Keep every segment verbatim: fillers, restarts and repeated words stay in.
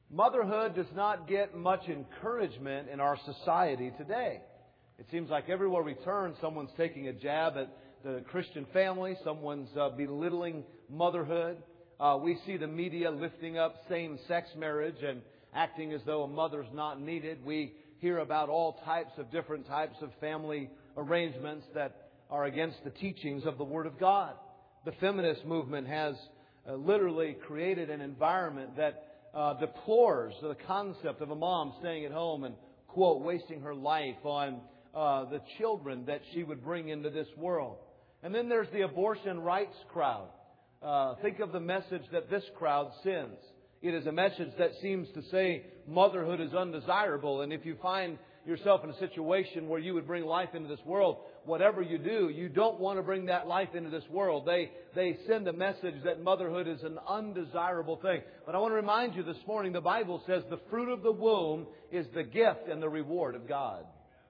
Motherhood does not get much encouragement in our society today. It seems like everywhere we turn, someone's taking a jab at the Christian family. Someone's uh, belittling motherhood. Uh, we see the media lifting up same-sex marriage and acting as though a mother's not needed. We hear about all types of different types of family arrangements that are against the teachings of the Word of God. The feminist movement has uh, literally created an environment that Uh, deplores the concept of a mom staying at home and, quote, wasting her life on uh, the children that she would bring into this world. And then there's the abortion rights crowd. Uh, think of the message that this crowd sends. It is a message that seems to say motherhood is undesirable. And if you find yourself in a situation where you would bring life into this world, whatever you do, you don't want to bring that life into this world. They they send a message that motherhood is an undesirable thing. But I want to remind you this morning, the Bible says the fruit of the womb is the gift and the reward of God.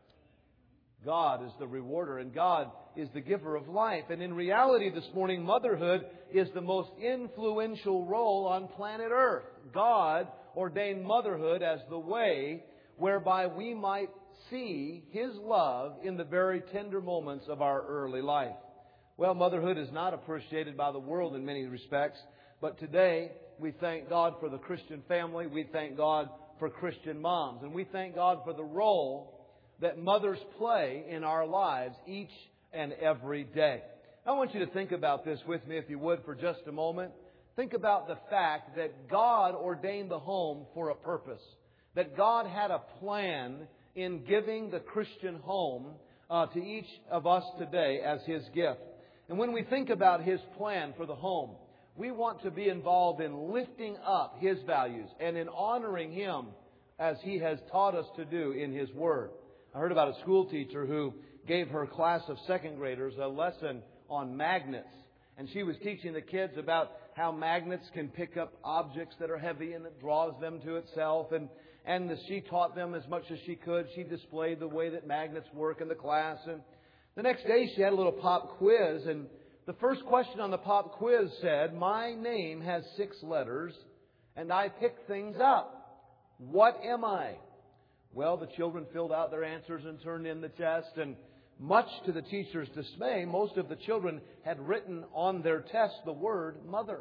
God is the rewarder and God is the giver of life. And in reality this morning, motherhood is the most influential role on planet Earth. God ordained motherhood as the way whereby we might see His love in the very tender moments of our early life. Well, motherhood is not appreciated by the world in many respects, but today we thank God for the Christian family. We thank God for Christian moms. And we thank God for the role that mothers play in our lives each and every day. I want you to think about this with me, if you would, for just a moment. Think about the fact that God ordained the home for a purpose. That God had a plan in giving the Christian home uh, to each of us today as His gift. And when we think about His plan for the home, we want to be involved in lifting up His values and in honoring Him as He has taught us to do in His Word. I heard about a school teacher who gave her class of second graders a lesson on magnets. And she was teaching the kids about how magnets can pick up objects that are heavy and it draws them to itself. And And she taught them as much as she could. She displayed the way that magnets work in the class. And the next day she had a little pop quiz. And the first question on the pop quiz said, "My name has six letters and I pick things up. What am I?" Well, the children filled out their answers and turned in the test. And much to the teacher's dismay, most of the children had written on their test the word mother.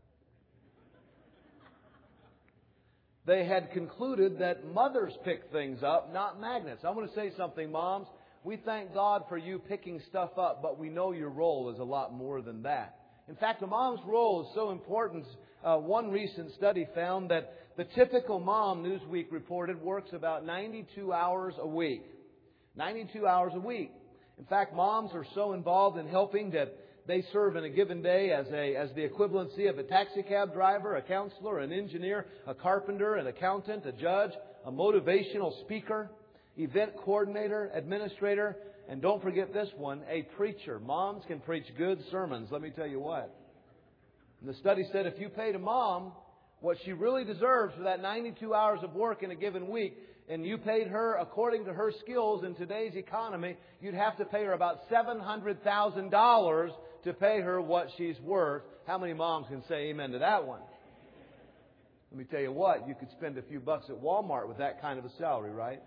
They had concluded that mothers pick things up, not magnets. I want to say something, moms. We thank God for you picking stuff up, but we know your role is a lot more than that. In fact, a mom's role is so important. Uh, one recent study found that the typical mom, Newsweek reported, works about ninety-two hours a week. ninety-two hours a week. In fact, moms are so involved in helping that they serve in a given day as a as the equivalency of a taxi cab driver, a counselor, an engineer, a carpenter, an accountant, a judge, a motivational speaker, event coordinator, administrator, and don't forget this one, a preacher. Moms can preach good sermons, let me tell you what. And the study said if you paid a mom what she really deserves for that ninety-two hours of work in a given week, and you paid her according to her skills in today's economy, you'd have to pay her about seven hundred thousand dollars to pay her what she's worth. How many moms can say amen to that one? Let me tell you what, you could spend a few bucks at Walmart with that kind of a salary, right?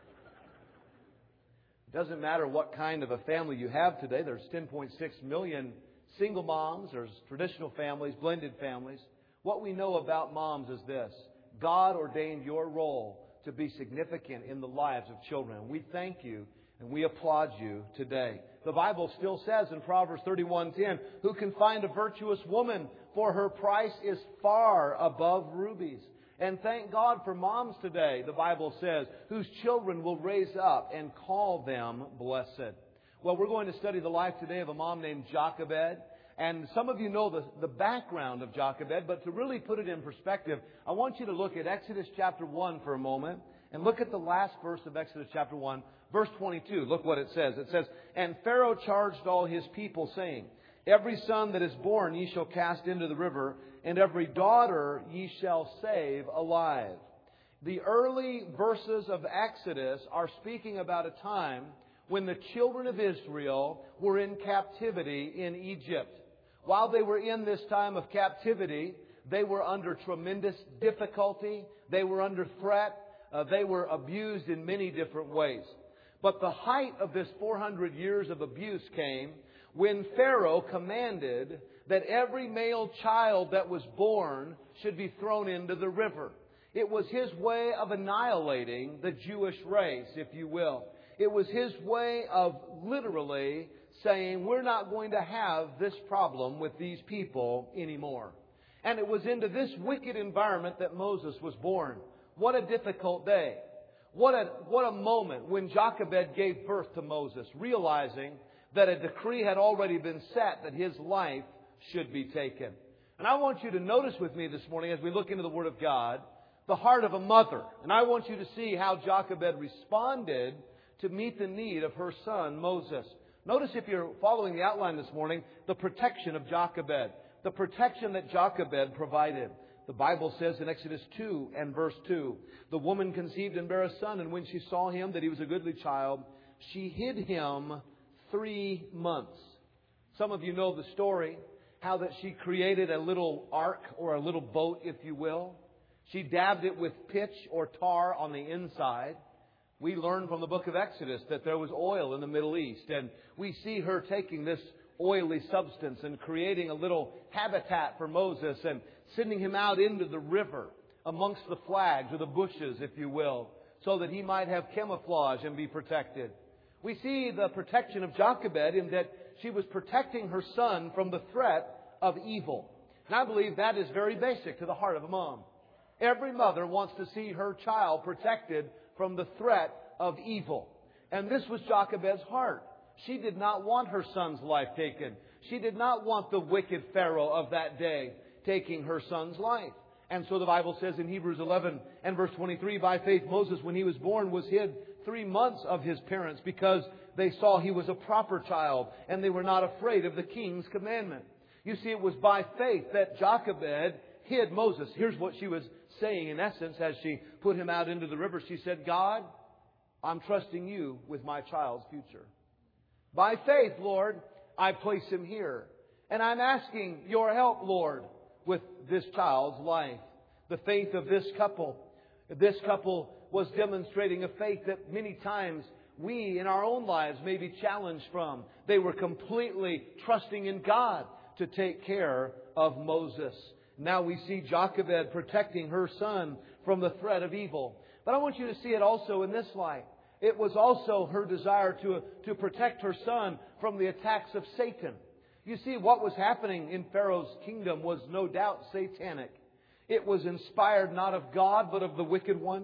It doesn't matter what kind of a family you have today. There's ten point six million single moms. There's traditional families, blended families. What we know about moms is this: God ordained your role to be significant in the lives of children. We thank you and we applaud you today. The Bible still says in Proverbs thirty-one ten, "Who can find a virtuous woman? For her price is far above rubies." And thank God for moms today, the Bible says, whose children will raise up and call them blessed. Well, we're going to study the life today of a mom named Jochebed. And some of you know the, the background of Jochebed, but to really put it in perspective, I want you to look at Exodus chapter one for a moment and look at the last verse of Exodus chapter one, verse twenty-two. Look what it says. It says, "And Pharaoh charged all his people, saying, Every son that is born ye shall cast into the river, and every daughter ye shall save alive." The early verses of Exodus are speaking about a time when the children of Israel were in captivity in Egypt. While they were in this time of captivity, they were under tremendous difficulty. They were under threat. Uh, they were abused in many different ways. But the height of this four hundred years of abuse came when Pharaoh commanded that every male child that was born should be thrown into the river. It was his way of annihilating the Jewish race, if you will. It was his way of literally saying, we're not going to have this problem with these people anymore. And it was into this wicked environment that Moses was born. What a difficult day. What a, what a moment when Jochebed gave birth to Moses, realizing that a decree had already been set that his life should be taken. And I want you to notice with me this morning as we look into the Word of God, the heart of a mother. And I want you to see how Jochebed responded to meet the need of her son, Moses. Notice, if you're following the outline this morning, the protection of Jochebed. The protection that Jochebed provided. The Bible says in Exodus two and verse two, the woman conceived and bare a son, and when she saw him that he was a goodly child, she hid him three months. Some of you know the story, how that she created a little ark or a little boat, if you will. She dabbed it with pitch or tar on the inside. We learn from the book of Exodus that there was oil in the Middle East. And we see her taking this oily substance and creating a little habitat for Moses and sending him out into the river amongst the flags or the bushes, if you will, so that he might have camouflage and be protected. We see the protection of Jochebed in that she was protecting her son from the threat of evil. And I believe that is very basic to the heart of a mom. Every mother wants to see her child protected from the threat of evil. And this was Jochebed's heart. She did not want her son's life taken. She did not want the wicked Pharaoh of that day taking her son's life. And so the Bible says in Hebrews eleven and verse twenty-three, by faith Moses, when he was born, was hid three months of his parents because they saw he was a proper child and they were not afraid of the king's commandment. You see, it was by faith that Jochebed hid Moses. Here's what she was saying in essence as she put him out into the river. She said, God, I'm trusting you with my child's future. By faith, Lord, I place him here. And I'm asking your help, Lord, with this child's life. The faith of this couple. This couple was demonstrating a faith that many times we in our own lives may be challenged from. They were completely trusting in God to take care of Moses. Now we see Jochebed protecting her son from the threat of evil. But I want you to see it also in this light. It was also her desire to, to protect her son from the attacks of Satan. You see, what was happening in Pharaoh's kingdom was no doubt satanic. It was inspired not of God, but of the wicked one.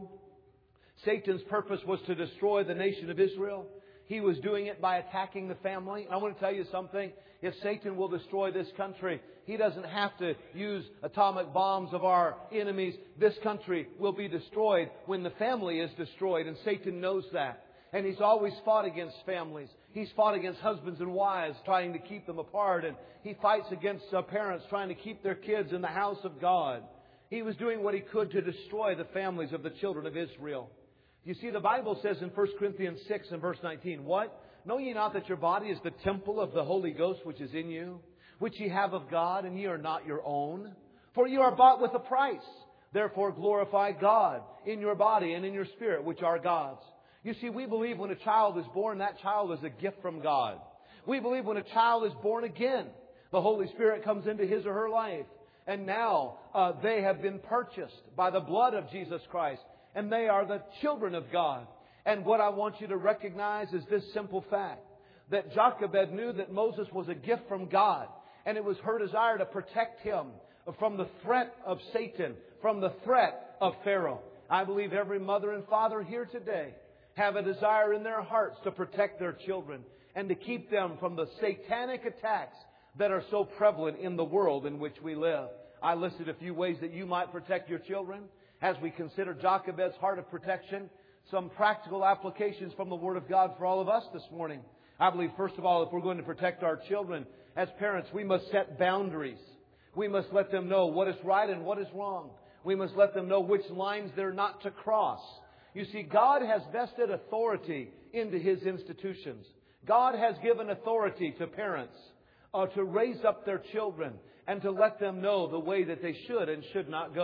Satan's purpose was to destroy the nation of Israel. He was doing it by attacking the family. And I want to tell you something. If Satan will destroy this country, he doesn't have to use atomic bombs of our enemies. This country will be destroyed when the family is destroyed. And Satan knows that. And he's always fought against families. He's fought against husbands and wives, trying to keep them apart. And he fights against uh, parents, trying to keep their kids in the house of God. He was doing what he could to destroy the families of the children of Israel. You see, the Bible says in First Corinthians six and verse nineteen, what? Know ye not that your body is the temple of the Holy Ghost which is in you, which ye have of God, and ye are not your own? For ye are bought with a price. Therefore glorify God in your body and in your spirit, which are God's. You see, we believe when a child is born, that child is a gift from God. We believe when a child is born again, the Holy Spirit comes into his or her life. And now uh, they have been purchased by the blood of Jesus Christ. And they are the children of God. And what I want you to recognize is this simple fact. That Jochebed knew that Moses was a gift from God. And it was her desire to protect him from the threat of Satan, from the threat of Pharaoh. I believe every mother and father here today have a desire in their hearts to protect their children and to keep them from the satanic attacks that are so prevalent in the world in which we live. I listed a few ways that you might protect your children. As we consider Jochebed's heart of protection, some practical applications from the Word of God for all of us this morning. I believe, first of all, if we're going to protect our children, as parents, we must set boundaries. We must let them know what is right and what is wrong. We must let them know which lines they're not to cross. You see, God has vested authority into His institutions. God has given authority to parents uh, to raise up their children and to let them know the way that they should and should not go.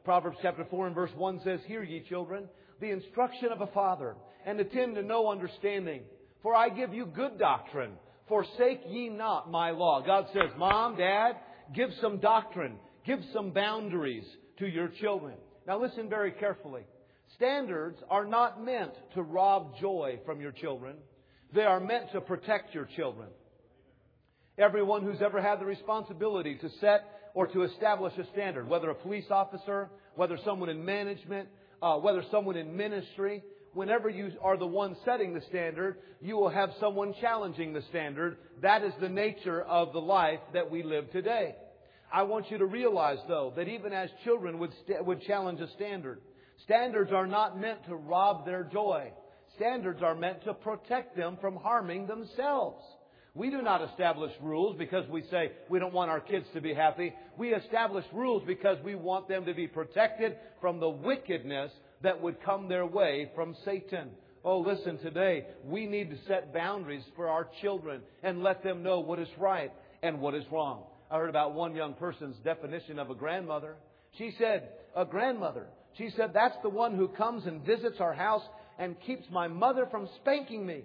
Proverbs chapter four and verse one says, Hear ye, children, the instruction of a father, and attend to no understanding. For I give you good doctrine. Forsake ye not my law. God says, Mom, Dad, give some doctrine. Give some boundaries to your children. Now listen very carefully. Standards are not meant to rob joy from your children. They are meant to protect your children. Everyone who's ever had the responsibility to set or to establish a standard, whether a police officer, whether someone in management, uh, whether someone in ministry, whenever you are the one setting the standard, you will have someone challenging the standard. That is the nature of the life that we live today. I want you to realize, though, that even as children would st- would challenge a standard, standards are not meant to rob their joy. Standards are meant to protect them from harming themselves. We do not establish rules because we say we don't want our kids to be happy. We establish rules because we want them to be protected from the wickedness that would come their way from Satan. Oh, listen, today we need to set boundaries for our children and let them know what is right and what is wrong. I heard about one young person's definition of a grandmother. She said, a grandmother. She said, that's the one who comes and visits our house and keeps my mother from spanking me.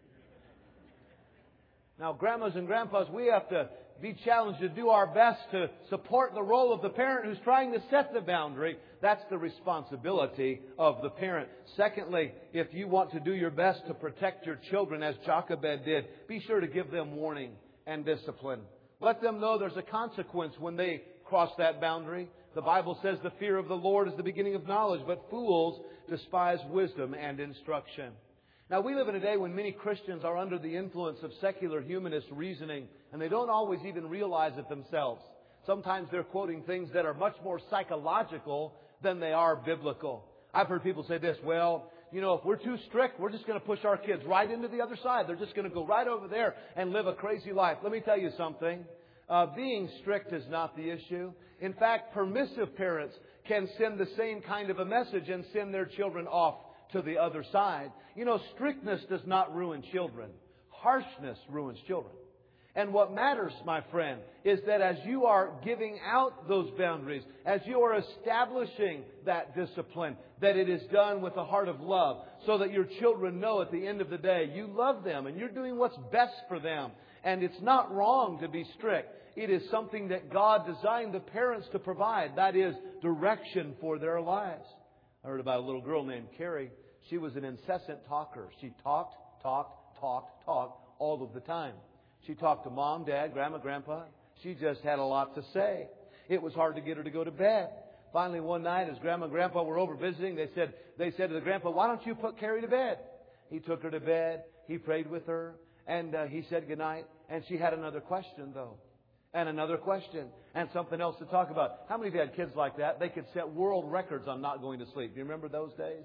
Now, grandmas and grandpas, we have to be challenged to do our best to support the role of the parent who's trying to set the boundary. That's the responsibility of the parent. Secondly, if you want to do your best to protect your children, as Jochebed did, be sure to give them warning and discipline. Let them know there's a consequence when they cross that boundary. The Bible says the fear of the Lord is the beginning of knowledge, but fools despise wisdom and instruction. Now, we live in a day when many Christians are under the influence of secular humanist reasoning, and they don't always even realize it themselves. Sometimes they're quoting things that are much more psychological than they are biblical. I've heard people say this, well, you know, if we're too strict, we're just going to push our kids right into the other side. They're just going to go right over there and live a crazy life. Let me tell you something. Uh, being strict is not the issue. In fact, permissive parents can send the same kind of a message and send their children off to the other side. You know, strictness does not ruin children. Harshness ruins children. And what matters, my friend, is that as you are giving out those boundaries, as you are establishing that discipline, that it is done with a heart of love, so that your children know at the end of the day you love them and you're doing what's best for them. And it's not wrong to be strict. It is something that God designed the parents to provide. That is direction for their lives. I heard about a little girl named Carrie. She was an incessant talker. She talked, talked, talked, talked all of the time. She talked to Mom, Dad, Grandma, Grandpa. She just had a lot to say. It was hard to get her to go to bed. Finally, one night, as Grandma and Grandpa were over visiting, they said, they said to the Grandpa, why don't you put Carrie to bed? He took her to bed. He prayed with her. And uh, he said goodnight. And she had another question, though. And another question. And something else to talk about. How many of you had kids like that? They could set world records on not going to sleep. Do you remember those days?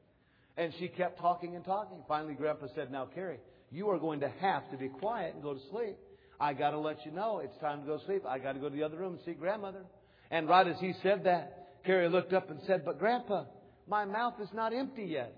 And she kept talking and talking. Finally, Grandpa said, now, Carrie, you are going to have to be quiet and go to sleep. I got to let you know it's time to go to sleep. I got to go to the other room and see Grandmother. And right as he said that, Carrie looked up and said, but Grandpa, my mouth is not empty yet.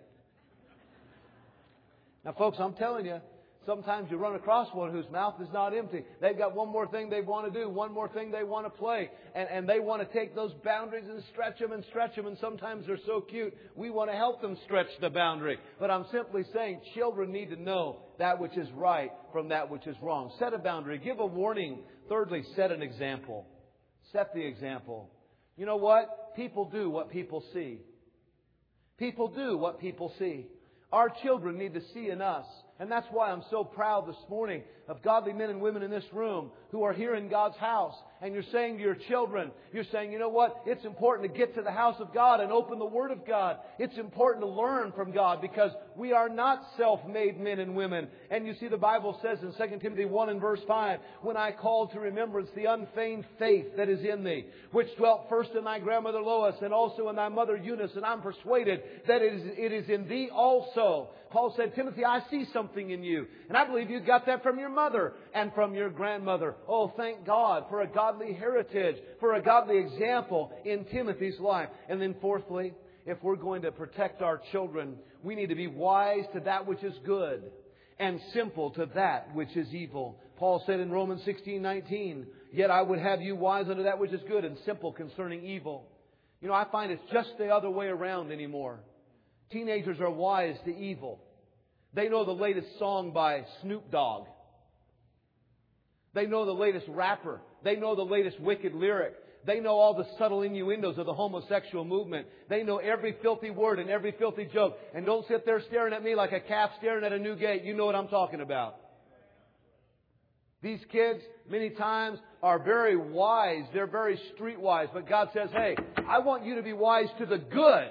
Now, folks, I'm telling you, sometimes you run across one whose mouth is not empty. They've got one more thing they want to do, one more thing they want to play. And, and they want to take those boundaries and stretch them and stretch them. And sometimes they're so cute, we want to help them stretch the boundary. But I'm simply saying children need to know that which is right from that which is wrong. Set a boundary. Give a warning. Thirdly, set an example. Set the example. You know what? People do what people see. People do what people see. Our children need to see in us. And that's why I'm so proud this morning of godly men and women in this room who are here in God's house. And you're saying to your children, you're saying, you know what? It's important to get to the house of God and open the Word of God. It's important to learn from God because we are not self-made men and women. And you see the Bible says in Second Timothy one and verse five, when I call to remembrance the unfeigned faith that is in thee, which dwelt first in thy grandmother Lois and also in thy mother Eunice, and I'm persuaded that it is, it is in thee also. Paul said, Timothy, I see something in you. And I believe you got that from your mother and from your grandmother. Oh, thank God for a godly heritage, for a godly example in Timothy's life. And then fourthly, if we're going to protect our children, we need to be wise to that which is good and simple to that which is evil. Paul said in Romans sixteen nineteen, yet I would have you wise unto that which is good and simple concerning evil. You know, I find it's just the other way around anymore. Teenagers are wise to evil. They know the latest song by Snoop Dogg. They know the latest rapper. They know the latest wicked lyric. They know all the subtle innuendos of the homosexual movement. They know every filthy word and every filthy joke. And don't sit there staring at me like a calf staring at a new gate. You know what I'm talking about. These kids, many times, are very wise. They're very streetwise. But God says, hey, I want you to be wise to the good.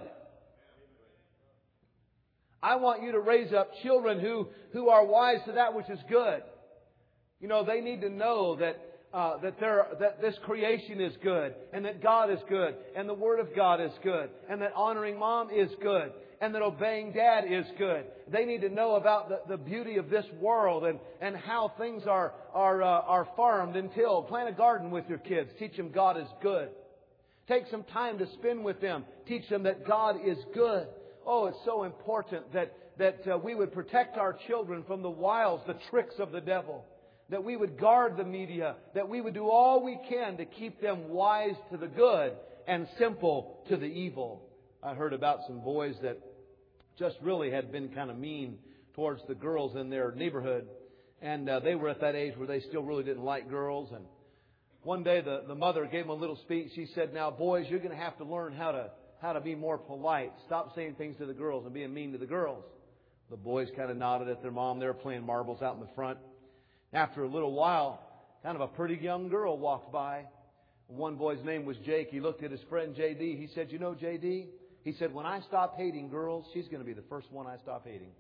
I want you to raise up children who, who are wise to that which is good. You know, they need to know that uh, that there that this creation is good, and that God is good, and the Word of God is good, and that honoring Mom is good, and that obeying Dad is good. They need to know about the, the beauty of this world and, and how things are are uh, are farmed and tilled. Plant a garden with your kids. Teach them God is good. Take some time to spend with them. Teach them that God is good. Oh, it's so important that, that uh, we would protect our children from the wiles, the tricks of the devil. That we would guard the media. That we would do all we can to keep them wise to the good and simple to the evil. I heard about some boys that just really had been kind of mean towards the girls in their neighborhood. And uh, they were at that age where they still really didn't like girls. And one day the, the mother gave them a little speech. She said, now boys, you're going to have to learn how to how to be more polite. Stop saying things to the girls and being mean to the girls. The boys kind of nodded at their mom. They were playing marbles out in the front. After a little while, kind of a pretty young girl walked by. One boy's name was Jake. He looked at his friend J D. He said, you know, J D, he said, when I stop hating girls, she's going to be the first one I stop hating.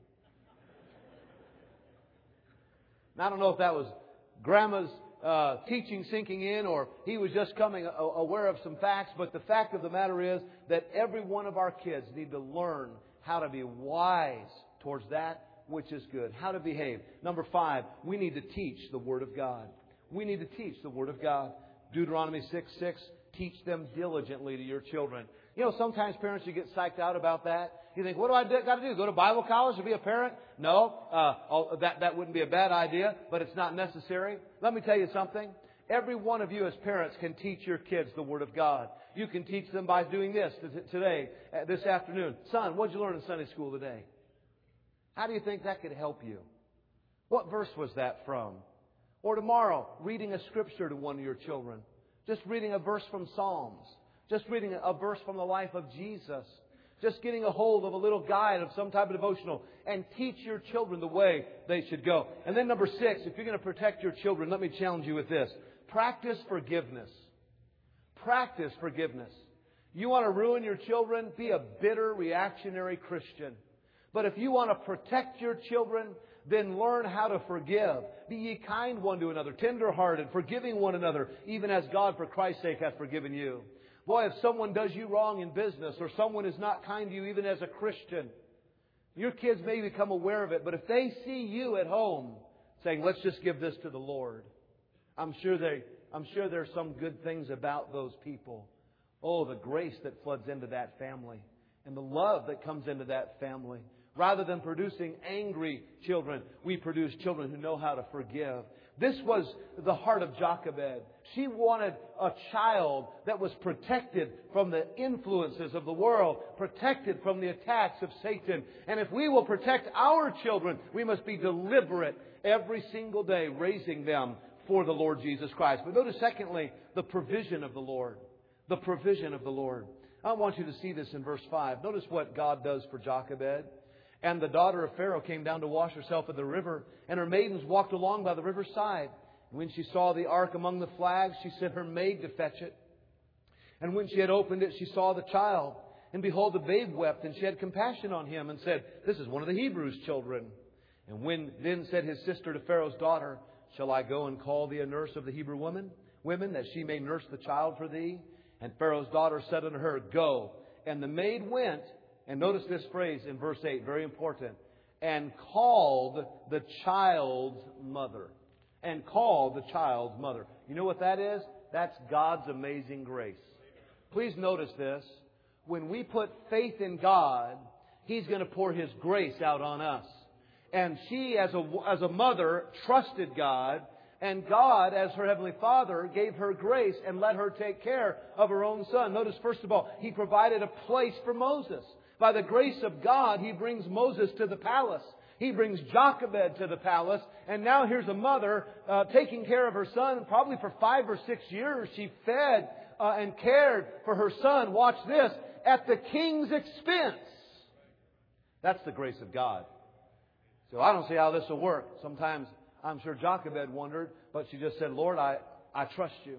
Now, I don't know if that was Grandma's Uh, teaching sinking in, or he was just coming aware of some facts. But the fact of the matter is that every one of our kids need to learn how to be wise towards that which is good, how to behave. Number five, we need to teach the Word of God. We need to teach the Word of God. Deuteronomy six six, teach them diligently to your children. You know, sometimes parents, you get psyched out about that. You think, what do I do, got to do? Go to Bible college to be a parent? No, uh, that, that wouldn't be a bad idea, but it's not necessary. Let me tell you something. Every one of you as parents can teach your kids the Word of God. You can teach them by doing this today, this afternoon. Son, what did you learn in Sunday school today? How do you think that could help you? What verse was that from? Or tomorrow, reading a scripture to one of your children. Just reading a verse from Psalms. Just reading a verse from the life of Jesus. Just getting a hold of a little guide of some type of devotional. And teach your children the way they should go. And then number six, if you're going to protect your children, let me challenge you with this. Practice forgiveness. Practice forgiveness. You want to ruin your children? Be a bitter, reactionary Christian. But if you want to protect your children, then learn how to forgive. Be ye kind one to another, tender-hearted, forgiving one another, even as God for Christ's sake hath forgiven you. Boy, if someone does you wrong in business, or someone is not kind to you even as a Christian, your kids may become aware of it. But if they see you at home saying, let's just give this to the Lord, I'm sure they, I'm sure there's some good things about those people. Oh, the grace that floods into that family and the love that comes into that family. Rather than producing angry children, we produce children who know how to forgive. This was the heart of Jochebed. She wanted a child that was protected from the influences of the world, protected from the attacks of Satan. And if we will protect our children, we must be deliberate every single day, raising them for the Lord Jesus Christ. But notice, secondly, the provision of the Lord. The provision of the Lord. I want you to see this in verse five. Notice what God does for Jochebed. And the daughter of Pharaoh came down to wash herself at the river, and her maidens walked along by the river's side. When she saw the ark among the flags, she sent her maid to fetch it. And when she had opened it, she saw the child. And behold, the babe wept, and she had compassion on him, and said, this is one of the Hebrews' children. And when then said his sister to Pharaoh's daughter, shall I go and call thee a nurse of the Hebrew women, women, that she may nurse the child for thee? And Pharaoh's daughter said unto her, go. And the maid went. And notice this phrase in verse eight, very important. And called the child's mother. And called the child's mother. You know what that is? That's God's amazing grace. Please notice this. When we put faith in God, He's going to pour His grace out on us. And she, as a, as a mother, trusted God And God, as her Heavenly Father, gave her grace and let her take care of her own son. Notice, first of all, He provided a place for Moses. By the grace of God, He brings Moses to the palace. He brings Jochebed to the palace. And now here's a mother uh, taking care of her son. Probably for five or six years, she fed uh, and cared for her son. Watch this. At the king's expense. That's the grace of God. So I don't see how this will work. Sometimes I'm sure Jochebed wondered, but she just said, Lord, I, I trust You.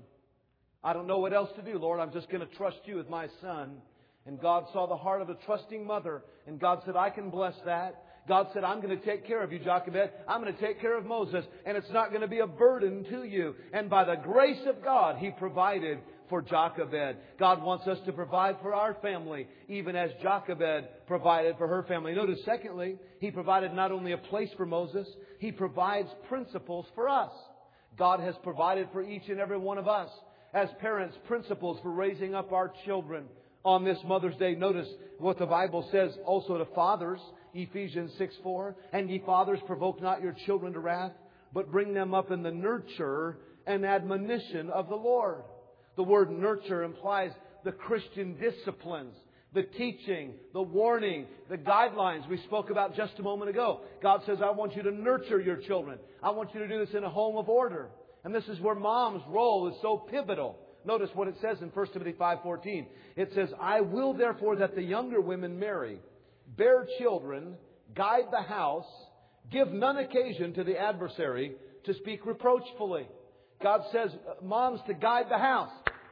I don't know what else to do, Lord. I'm just going to trust You with my son. And God saw the heart of a trusting mother. And God said, I can bless that. God said, I'm going to take care of you, Jochebed. I'm going to take care of Moses. And it's not going to be a burden to you. And by the grace of God, He provided for Jochebed. God wants us to provide for our family, even as Jochebed provided for her family. Notice, secondly, He provided not only a place for Moses, He provides principles for us. God has provided for each and every one of us, as parents, principles for raising up our children. On this Mother's Day, notice what the Bible says also to fathers, Ephesians six four. And ye fathers, provoke not your children to wrath, but bring them up in the nurture and admonition of the Lord. The word nurture implies the Christian disciplines, the teaching, the warning, the guidelines we spoke about just a moment ago. God says, I want you to nurture your children. I want you to do this in a home of order. And this is where mom's role is so pivotal. Notice what it says in First Timothy five fourteen. It says, I will therefore that the younger women marry, bear children, guide the house, give none occasion to the adversary to speak reproachfully. God says, moms, to guide the house.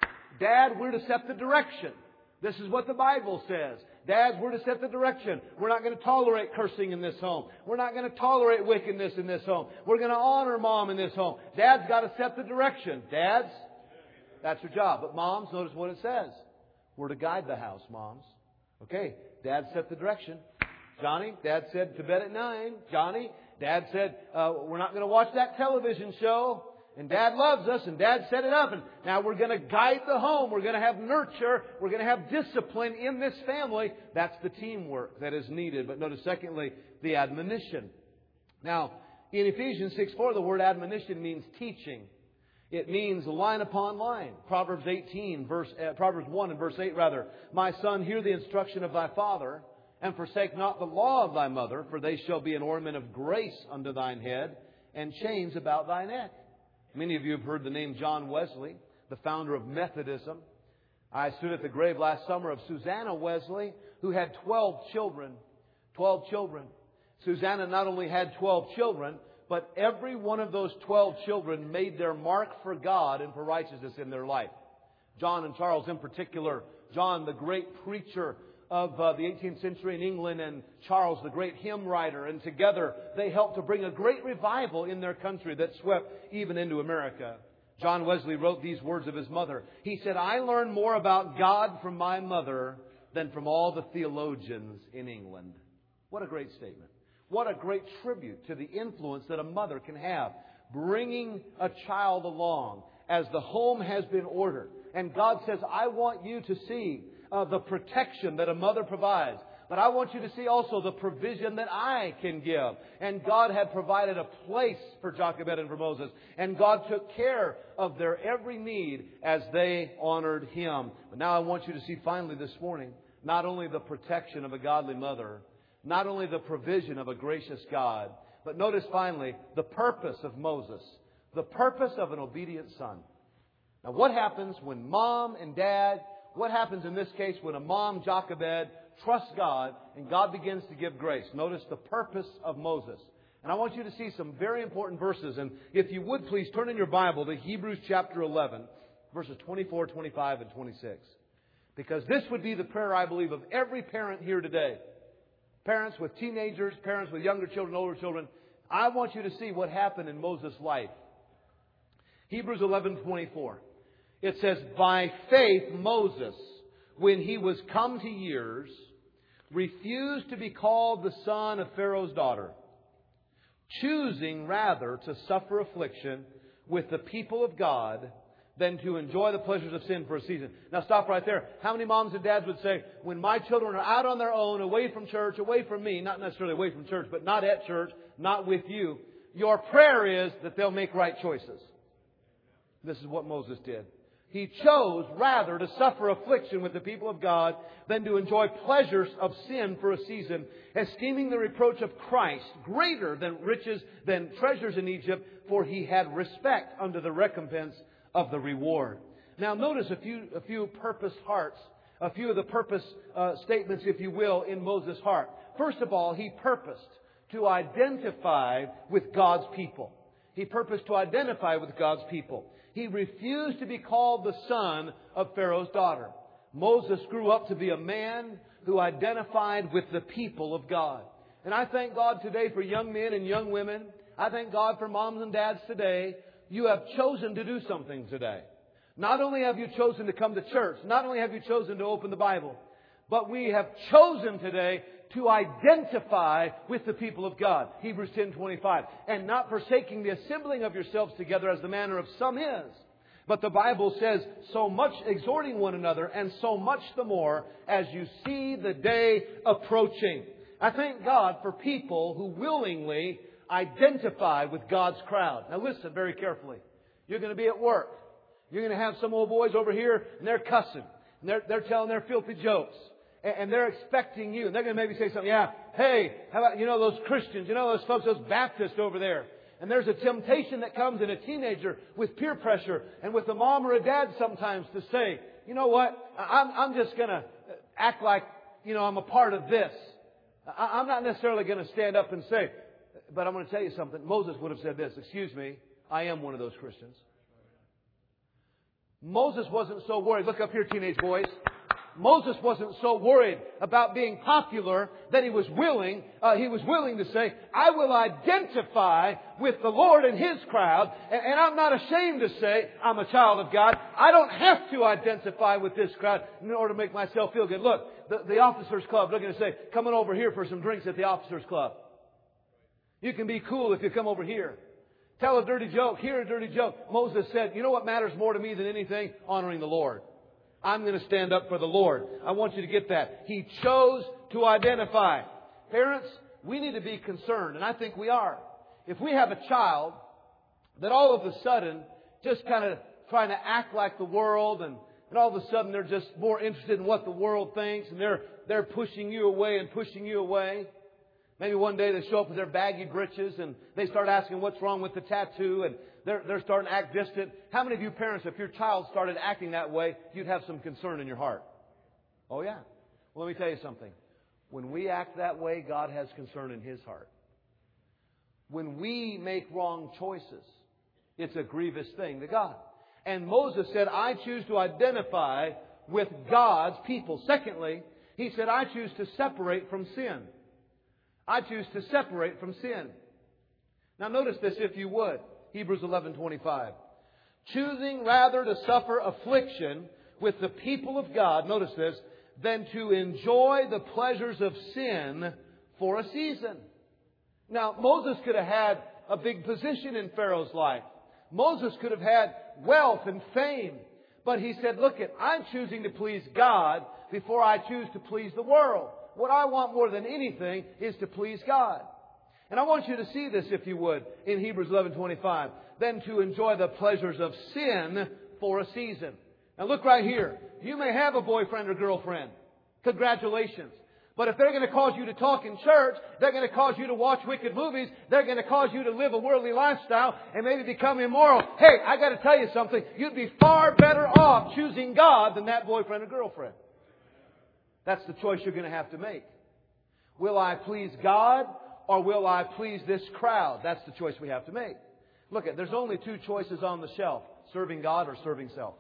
Dad, we're to set the direction. This is what the Bible says. Dads, we're to set the direction. We're not going to tolerate cursing in this home. We're not going to tolerate wickedness in this home. We're going to honor Mom in this home. Dad's got to set the direction. Dads, that's your job. But moms, notice what it says. We're to guide the house, moms. Okay, Dad set the direction. Johnny, Dad said to bed at nine. Johnny, Dad said, uh, we're not going to watch that television show. And Dad loves us, and Dad set it up. And now we're going to guide the home. We're going to have nurture. We're going to have discipline in this family. That's the teamwork that is needed. But notice, secondly, the admonition. Now, in Ephesians six four, the word admonition means teaching. It means line upon line. Proverbs eighteen, verse uh, Proverbs one and verse eight, rather. My son, hear the instruction of thy father, and forsake not the law of thy mother, for they shall be an ornament of grace unto thine head, and chains about thy neck. Many of you have heard the name John Wesley, the founder of Methodism. I stood at the grave last summer of Susanna Wesley, who had twelve children. Twelve children. Susanna not only had twelve children, but every one of those twelve children made their mark for God and for righteousness in their life. John and Charles in particular. John, the great preacher of uh, the eighteenth century in England, and Charles, the great hymn writer. And together they helped to bring a great revival in their country that swept even into America. John Wesley wrote these words of his mother. He said, I learned more about God from my mother than from all the theologians in England. What a great statement. What a great tribute to the influence that a mother can have, bringing a child along as the home has been ordered. And God says, I want you to see Uh, the protection that a mother provides. But I want you to see also the provision that I can give. And God had provided a place for Jochebed and for Moses. And God took care of their every need as they honored Him. But now I want you to see finally this morning, not only the protection of a godly mother, not only the provision of a gracious God, but notice finally the purpose of Moses, the purpose of an obedient son. Now what happens when mom and dad, what happens in this case when a mom, Jochebed, trusts God and God begins to give grace? Notice the purpose of Moses. And I want you to see some very important verses. And if you would please turn in your Bible to Hebrews chapter eleven, verses twenty-four, twenty-five, and twenty-six. Because this would be the prayer, I believe, of every parent here today. Parents with teenagers, parents with younger children, older children. I want you to see what happened in Moses' life. Hebrews eleven, twenty-four. It says, by faith Moses, when he was come to years, refused to be called the son of Pharaoh's daughter, choosing rather to suffer affliction with the people of God than to enjoy the pleasures of sin for a season. Now stop right there. How many moms and dads would say, when my children are out on their own, away from church, away from me, not necessarily away from church, but not at church, not with you, Your prayer is that they'll make right choices. This is what Moses did. He chose rather to suffer affliction with the people of God than to enjoy pleasures of sin for a season, esteeming the reproach of Christ greater than riches, than treasures in Egypt, for he had respect unto the recompense of the reward. Now notice a few, a few purpose hearts, a few of the purpose uh, statements, if you will, in Moses' heart. First of all, he purposed to identify with God's people. He purposed to identify with God's people. He refused to be called the son of Pharaoh's daughter. Moses grew up to be a man who identified with the people of God. And I thank God today for young men and young women. I thank God for moms and dads today. You have chosen to do something today. Not only have you chosen to come to church, not only have you chosen to open the Bible, but we have chosen today to identify with the people of God. Hebrews ten twenty-five. And not forsaking the assembling of yourselves together as the manner of some is. But the Bible says, so much exhorting one another, and so much the more as you see the day approaching. I thank God for people who willingly identify with God's crowd. Now listen very carefully. You're going to be at work. You're going to have some old boys over here, and they're cussing. And they're, they're telling their filthy jokes. And they're expecting you. And they're going to maybe say something. Yeah, hey, how about, you know, those Christians, you know, those folks, those Baptists over there. And there's a temptation that comes in a teenager with peer pressure and with a mom or a dad sometimes to say, you know what, I'm, I'm just going to act like, you know, I'm a part of this. I'm not necessarily going to stand up and say, but I'm going to tell you something. Moses would have said this, excuse me, I am one of those Christians. Moses wasn't so worried. Look up here, teenage boys. Moses wasn't so worried about being popular that he was willing, uh, he was willing to say, I will identify with the Lord and His crowd, and, and I'm not ashamed to say I'm a child of God. I don't have to identify with this crowd in order to make myself feel good. Look, the, the officers club, they're going to say, come on over here for some drinks at the officers club. You can be cool if you come over here. Tell a dirty joke, hear a dirty joke. Moses said, you know what matters more to me than anything? Honoring the Lord. I'm going to stand up for the Lord. I want you to get that. He chose to identify. Parents, we need to be concerned, and I think we are. If we have a child that all of a sudden just kind of trying to act like the world, and, and all of a sudden they're just more interested in what the world thinks, and they're they're pushing you away and pushing you away. Maybe one day they show up with their baggy britches and they start asking what's wrong with the tattoo, and they're, they're starting to act distant. How many of you parents, if your child started acting that way, you'd have some concern in your heart? Oh yeah. Well, let me tell you something. When we act that way, God has concern in His heart. When we make wrong choices, it's a grievous thing to God. And Moses said, I choose to identify with God's people. Secondly, he said, I choose to separate from sin. I choose to separate from sin. Now notice this if you would. Hebrews eleven twenty-five. Choosing rather to suffer affliction with the people of God, notice this, than to enjoy the pleasures of sin for a season. Now Moses could have had a big position in Pharaoh's life. Moses could have had wealth and fame. But he said, look it, I'm choosing to please God before I choose to please the world. What I want more than anything is to please God. And I want you to see this, if you would, in Hebrews eleven twenty-five. Then to enjoy the pleasures of sin for a season. Now look right here. You may have a boyfriend or girlfriend. Congratulations. But if they're going to cause you to talk in church, they're going to cause you to watch wicked movies, they're going to cause you to live a worldly lifestyle and maybe become immoral. Hey, I got to tell you something. You'd be far better off choosing God than that boyfriend or girlfriend. That's the choice you're going to have to make. Will I please God or will I please this crowd? That's the choice we have to make. Look, there's only two choices on the shelf. Serving God or serving self.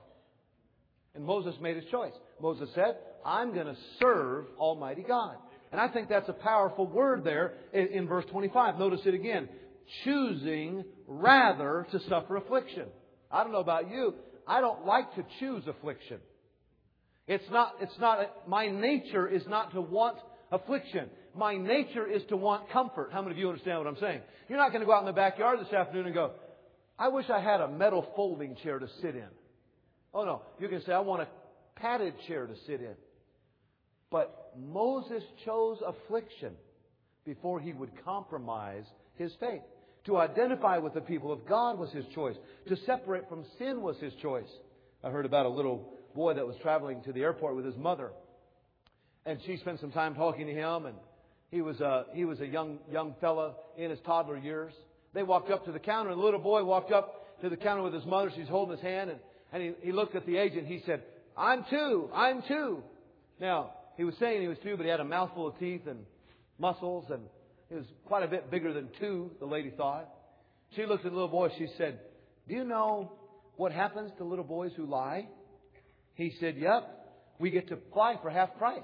And Moses made his choice. Moses said, I'm going to serve Almighty God. And I think that's a powerful word there in, in verse twenty-five. Notice it again. Choosing rather to suffer affliction. I don't know about you. I don't like to choose affliction. It's not, it's not, my nature is not to want affliction. My nature is to want comfort. How many of you understand what I'm saying? You're not going to go out in the backyard this afternoon and go, I wish I had a metal folding chair to sit in. Oh no, you can say, I want a padded chair to sit in. But Moses chose affliction before he would compromise his faith. To identify with the people of God was His choice. To separate from sin was His choice. I heard about a little boy that was traveling to the airport with his mother. And she spent some time talking to him. And he was a, he was a young, young fella in his toddler years. They walked up to the counter, and the little boy walked up to the counter with his mother. She's holding his hand. And, and he, he looked at the agent. He said, I'm two. I'm two. Now, he was saying he was two, but he had a mouthful of teeth and muscles. And he was quite a bit bigger than two, the lady thought. She looked at the little boy. She said, do you know what happens to little boys who lie? He said, yep, we get to fly for half price.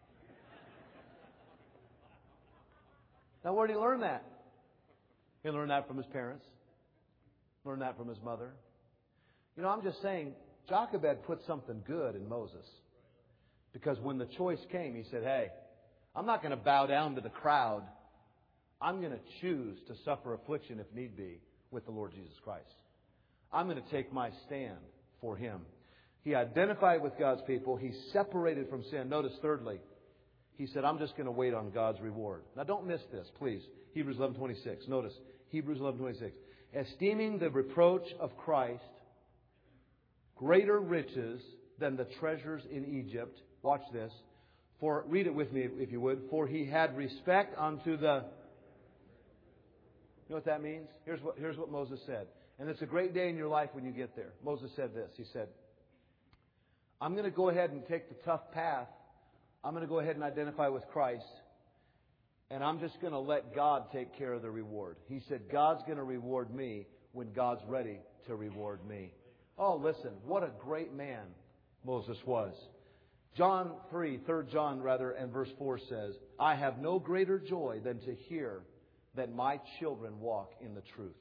Now, where did he learn that? He learned that from his parents. Learned that from his mother. You know, I'm just saying, Jochebed put something good in Moses. Because when the choice came, he said, hey, I'm not going to bow down to the crowd. I'm going to choose to suffer affliction if need be with the Lord Jesus Christ. I'm going to take my stand for Him. He identified with God's people. He separated from sin. Notice thirdly, he said, I'm just going to wait on God's reward. Now don't miss this, please. Hebrews eleven twenty-six. Notice, Hebrews eleven twenty-six. Esteeming the reproach of Christ greater riches than the treasures in Egypt. Watch this. For, read it with me if you would. For He had respect unto the... You know what that means? Here's what, here's what Moses said. And it's a great day in your life when you get there. Moses said this. He said, I'm going to go ahead and take the tough path. I'm going to go ahead and identify with Christ. And I'm just going to let God take care of the reward. He said, God's going to reward me when God's ready to reward me. Oh, listen, what a great man Moses was. John three, third John rather, and verse four says, I have no greater joy than to hear that my children walk in the truth.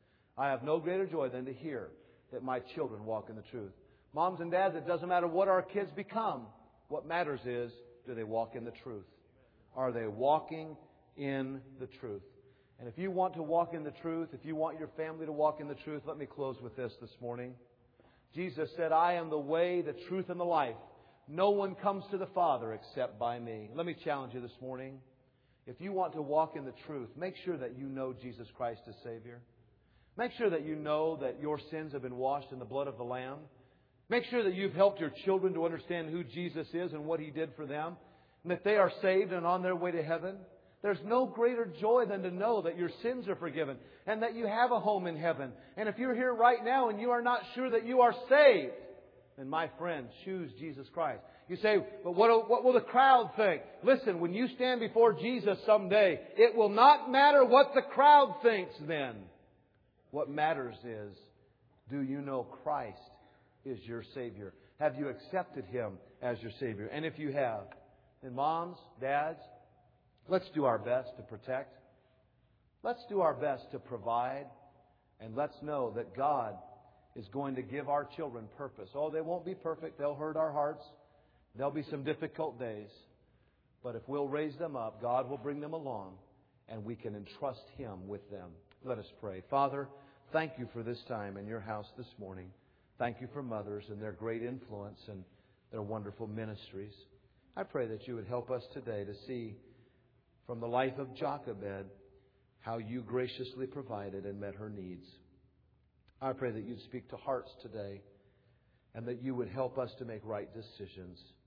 I have no greater joy than to hear that my children walk in the truth. Moms and dads, it doesn't matter what our kids become. What matters is, do they walk in the truth? Are they walking in the truth? And if you want to walk in the truth, if you want your family to walk in the truth, let me close with this this morning. Jesus said, I am the way, the truth, and the life. No one comes to the Father except by me. Let me challenge you this morning. If you want to walk in the truth, make sure that you know Jesus Christ as Savior. Make sure that you know that your sins have been washed in the blood of the Lamb. Make sure that you've helped your children to understand who Jesus is and what He did for them, and that they are saved and on their way to heaven. There's no greater joy than to know that your sins are forgiven and that you have a home in heaven. And if you're here right now and you are not sure that you are saved, then my friend, choose Jesus Christ. You say, but what, what will the crowd think? Listen, when you stand before Jesus someday, it will not matter what the crowd thinks then. What matters is, do you know Christ is your Savior? Have you accepted Him as your Savior? And if you have, then moms, dads, let's do our best to protect. Let's do our best to provide. And let's know that God is going to give our children purpose. Oh, they won't be perfect. They'll hurt our hearts. There'll be some difficult days. But if we'll raise them up, God will bring them along, and we can entrust Him with them. Let us pray. Father, thank You for this time in Your house this morning. Thank You for mothers and their great influence and their wonderful ministries. I pray that You would help us today to see from the life of Jochebed how You graciously provided and met her needs. I pray that You'd speak to hearts today and that You would help us to make right decisions.